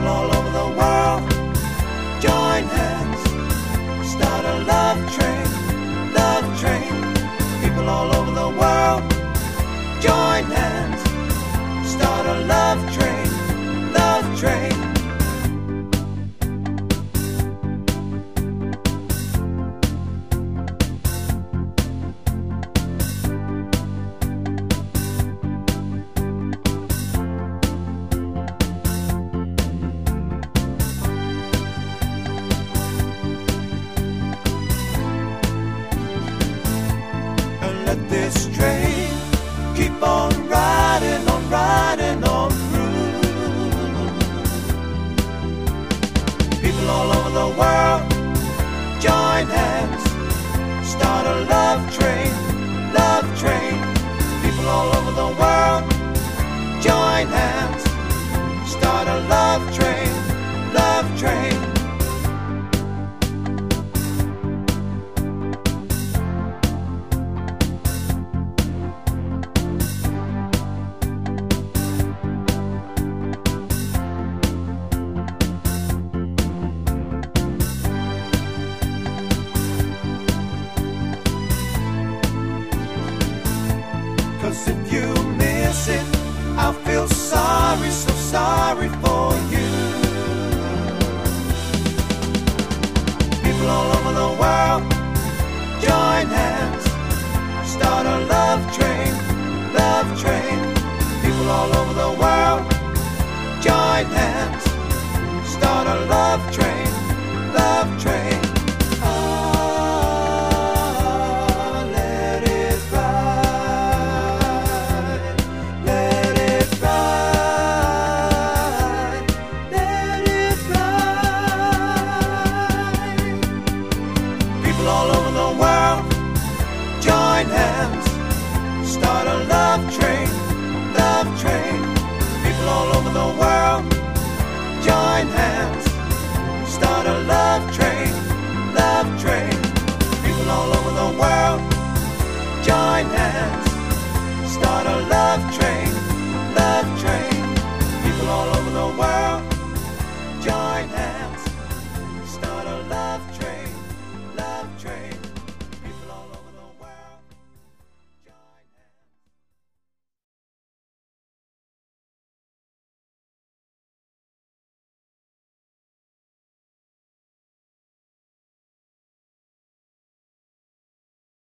all over the world, join hands, start a love train, love train. People all over the world, join hands, start a love train, love train. Let this train keep on riding on through. People all over the world, join hands, start a love train, love train. People all over the world, join hands, start a love train, love train. Cause if you miss it, I'll feel sorry, so sorry for you. People all over the world, join hands, start a love train, love train. People all over the world, join hands, start a love train, love train. All over the world, join hands, start a love train, love train. People all over the world, join hands, start a love train, love train. People all over the world, join hands, start a love train.